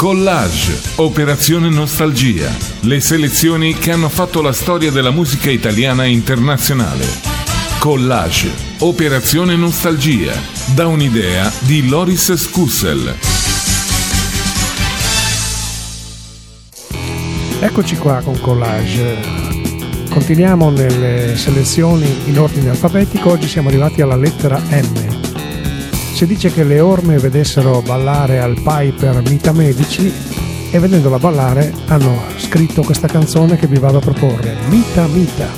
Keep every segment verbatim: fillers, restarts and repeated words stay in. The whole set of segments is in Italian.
Collage, Operazione Nostalgia, le selezioni che hanno fatto la storia della musica italiana e internazionale. Collage, Operazione Nostalgia, da un'idea di Loris Scussel. Eccoci qua con Collage. Continuiamo nelle selezioni in ordine alfabetico. Oggi siamo arrivati alla lettera M. Si dice che le orme vedessero ballare al Piper Mita Medici e vedendola ballare hanno scritto questa canzone che vi vado a proporre, Mita Mita.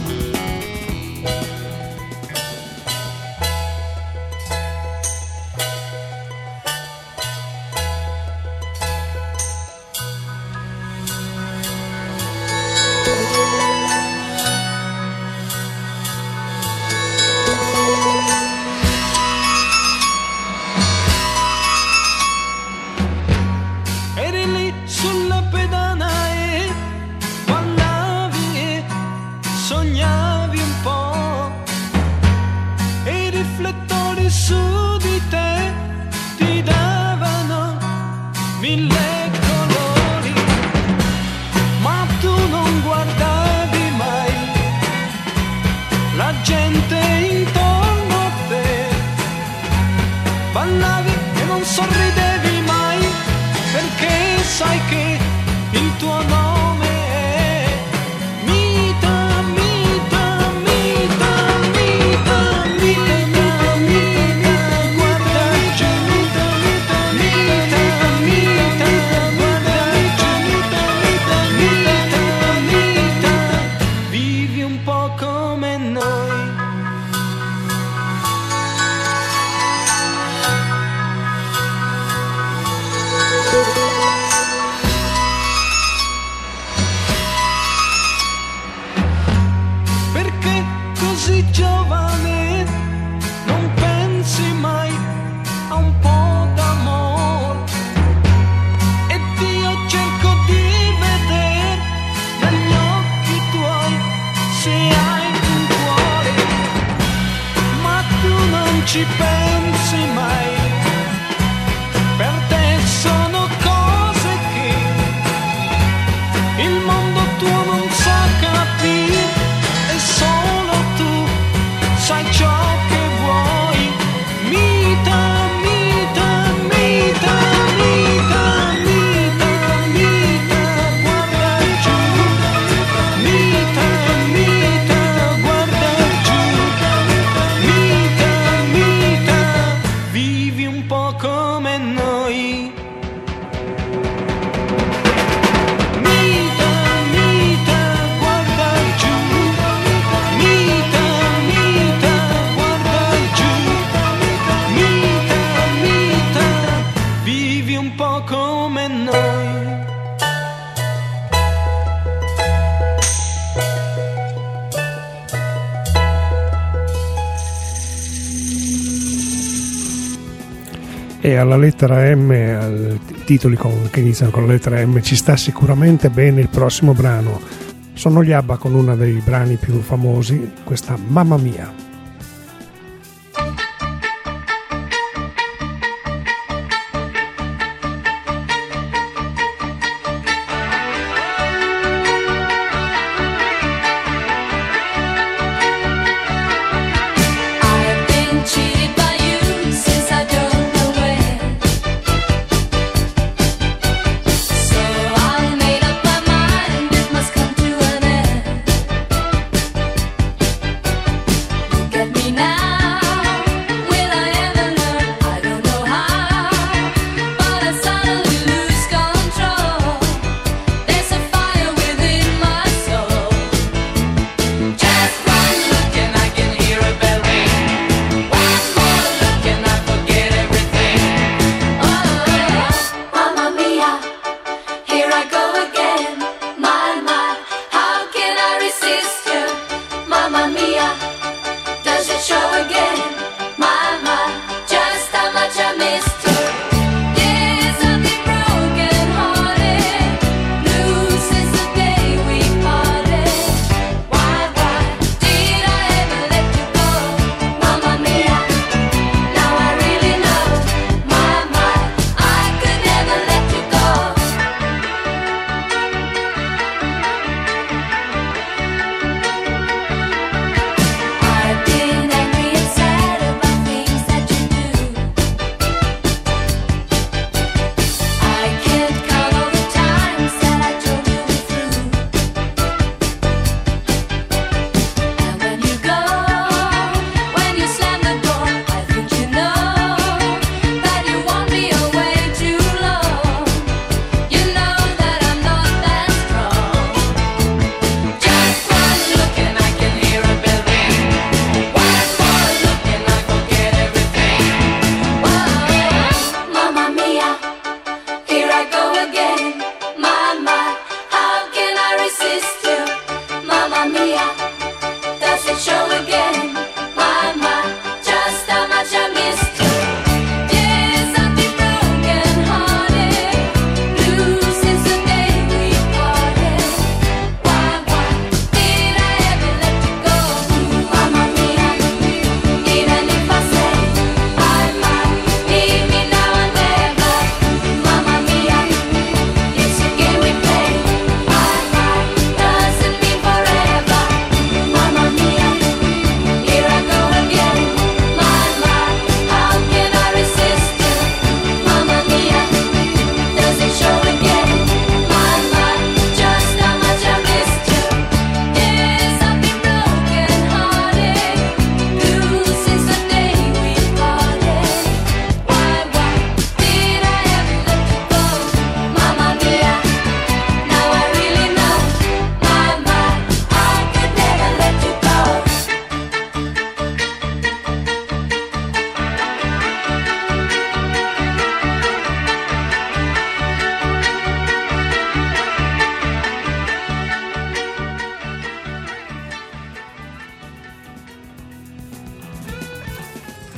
E alla lettera M, ai titoli con, che iniziano con la lettera M, ci sta sicuramente bene il prossimo brano. Sono gli ABBA con uno dei brani più famosi, questa Mamma Mia.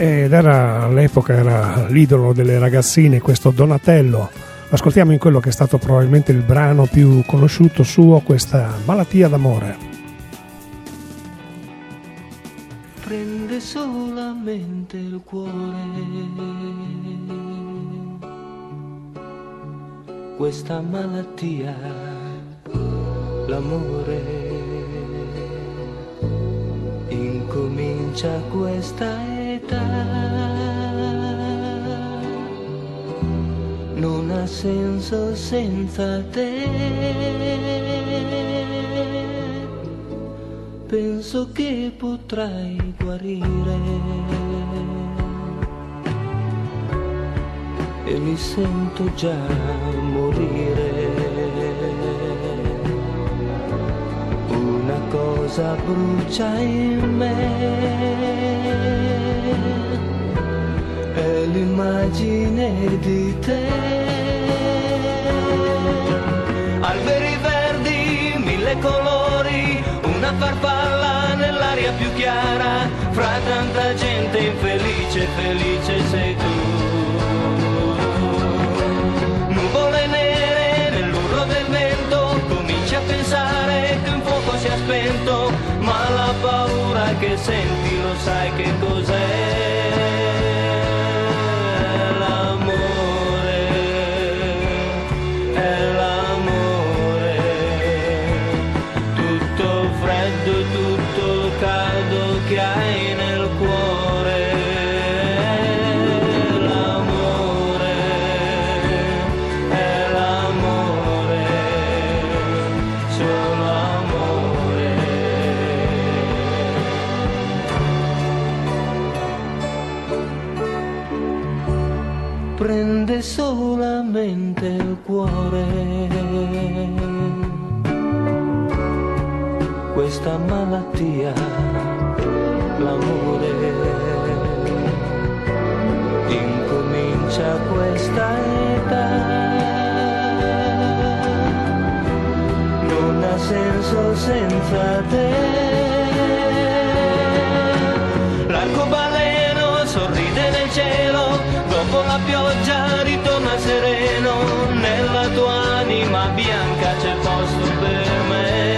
ed era all'epoca era l'idolo delle ragazzine, questo Donatello. Ascoltiamo in quello che è stato probabilmente il brano più conosciuto suo, questa Malattia d'amore. Prende solamente il cuore, questa malattia, l'amore, incomincia a questa età. Non ha senso senza te, penso che potrai guarire e mi sento già morire. Una cosa brucia in me, è l'immagine di te. Alberi verdi, mille colori, una farfalla nell'aria più chiara, fra tanta gente infelice, felice sei tu. Nuvole nere nell'urlo del vento, cominci a pensare che un fuoco si è spento, ma la paura che senti lo sai che cos'è? Che hai nel cuore, l'amore, è l'amore, solo amore. Prende solamente il cuore, questa malattia, l'amore, incomincia a questa età. Non ha senso senza te. L'arcobaleno sorride nel cielo, dopo la pioggia ritorna sereno, nella tua anima bianca c'è posto per me.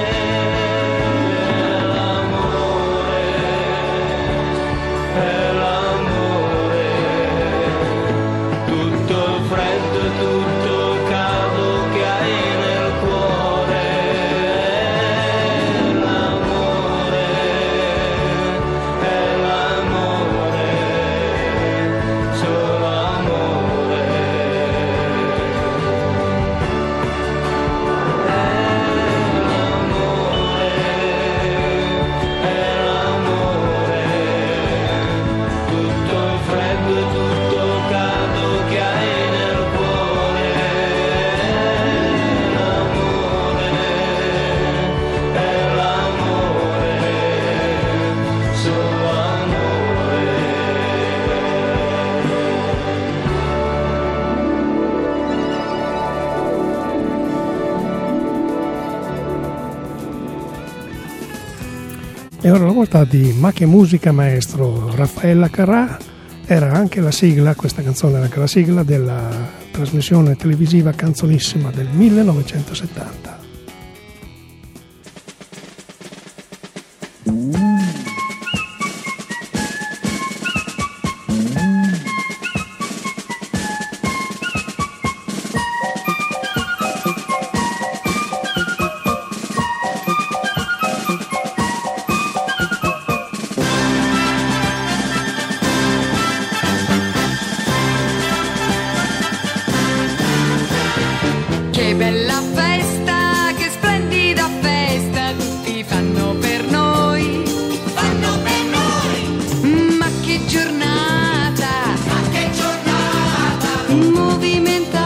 E ora la volta di Ma che musica maestro Raffaella Carrà. Era anche la sigla, questa canzone era anche la sigla della trasmissione televisiva Canzonissima del millenovecentosettanta. Che bella festa, che splendida festa, tutti fanno per noi, fanno per noi. Ma che giornata, ma che giornata, movimentata.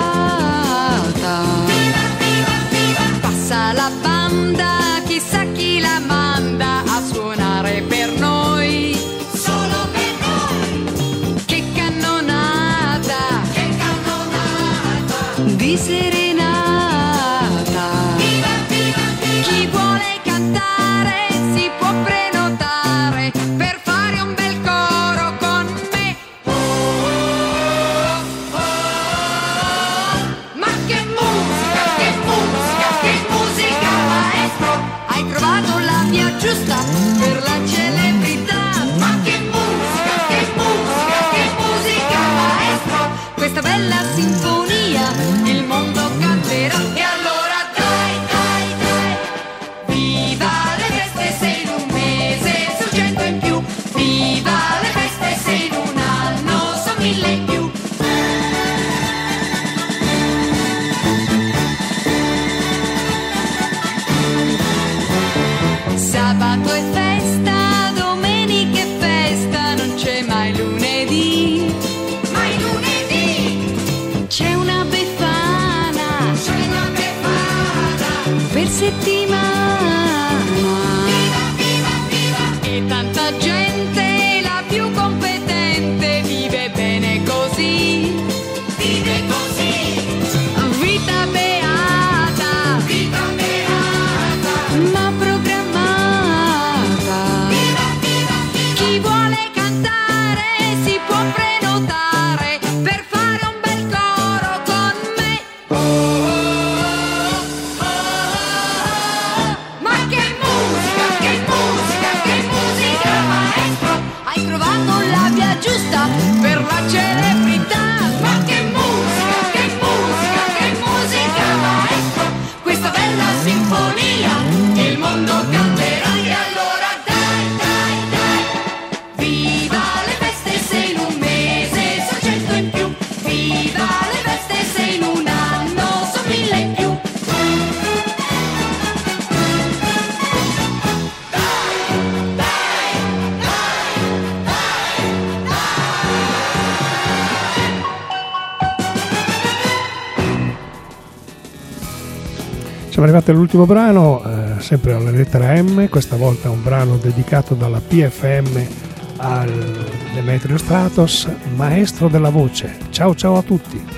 Viva, viva, viva. Passa la banda, chissà chi la manda a suonare per noi, solo per noi. Che cannonata, che cannonata di serenità. Con Siamo arrivati all'ultimo brano, eh, sempre alla lettera M, questa volta un brano dedicato dalla P F M al Demetrio Stratos, maestro della voce. Ciao ciao a tutti.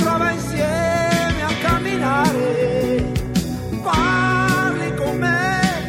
Parli con me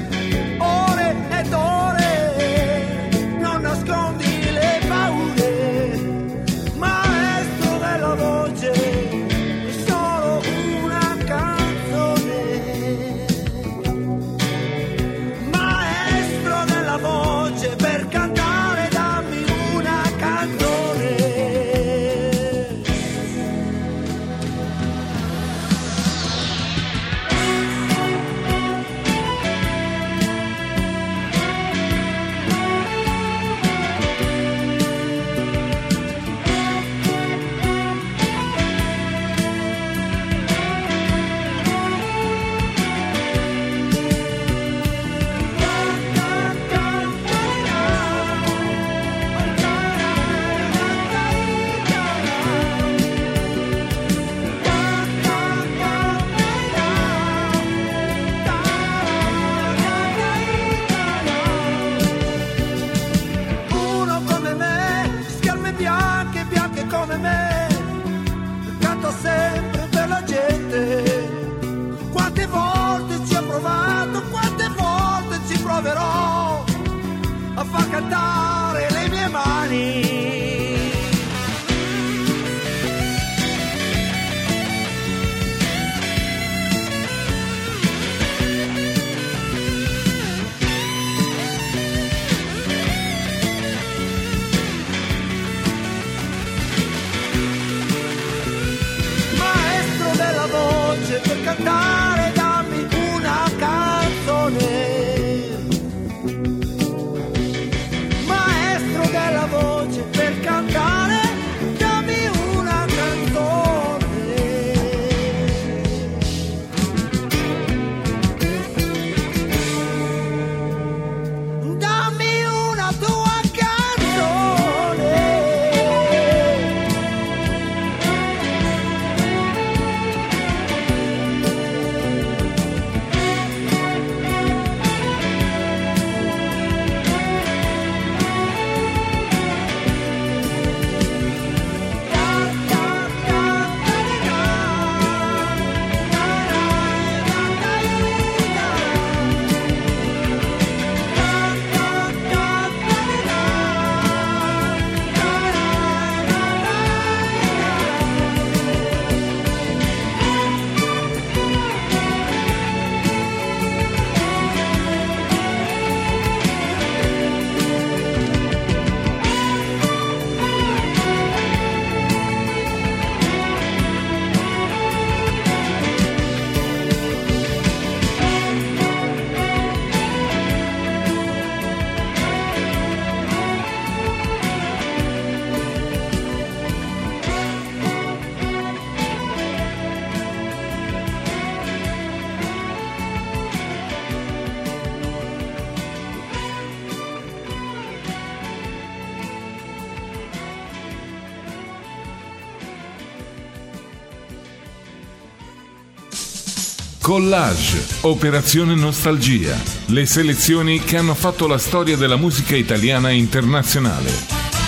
Collage, Operazione Nostalgia, le selezioni che hanno fatto la storia della musica italiana internazionale.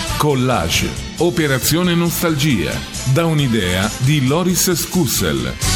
Collage, Operazione Nostalgia, da un'idea di Loris Scussel.